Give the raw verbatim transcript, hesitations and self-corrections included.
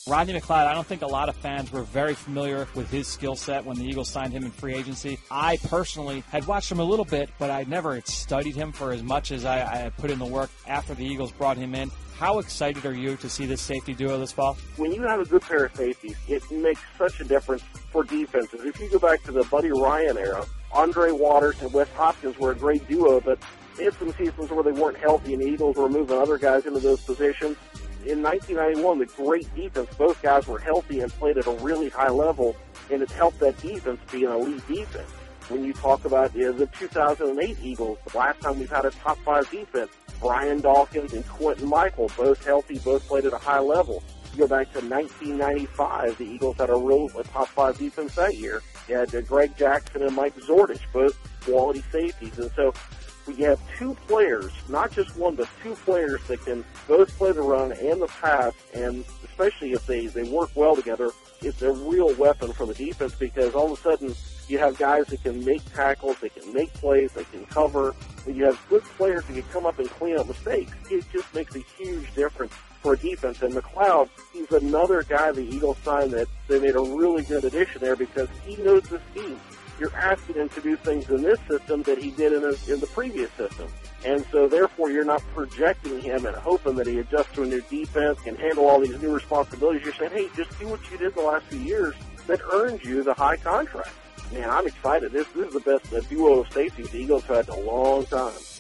Rodney McLeod, I don't think a lot of fans were very familiar with his skill set when the Eagles signed him in free agency. I personally had watched him a little bit, but I never had studied him for as much as I, I had put in the work after the Eagles brought him in. How excited are you to see this safety duo this fall? When you have a good pair of safeties, it makes such a difference for defenses. If you go back to the Buddy Ryan era, Andre Waters and Wes Hopkins were a great duo, but they had some seasons where they weren't healthy and the Eagles were moving other guys into those positions. In nineteen ninety-one, the great defense, both guys were healthy and played at a really high level, and it helped that defense be an elite defense. When you talk about you know, the two thousand eight Eagles, the last time we've had a top five defense, Brian Dawkins and Quentin Michael, both healthy, both played at a high level. You go back to nineteen ninety-five, the Eagles had a real a top five defense that year. You had uh, Greg Jackson and Mike Zordich, both quality safeties. And so we have two players, not just one, but two players that can both play the run and the pass, and especially if they, they work well together, it's a real weapon for the defense because all of a sudden you have guys that can make tackles, they can make plays, they can cover, and you have good players that can come up and clean up mistakes. It just makes a huge difference for a defense. And McLeod, he's another guy the Eagles signed that they made a really good addition there because he knows the scheme. You're asking him to do things in this system that he did in, a, in the previous system. And so, therefore, you're not projecting him and hoping that he adjusts to a new defense, can handle all these new responsibilities. You're saying, hey, just do what you did the last few years that earned you the high contract. Man, I'm excited. This, this is the best uh, duo of safeties the Eagles have had in a long time.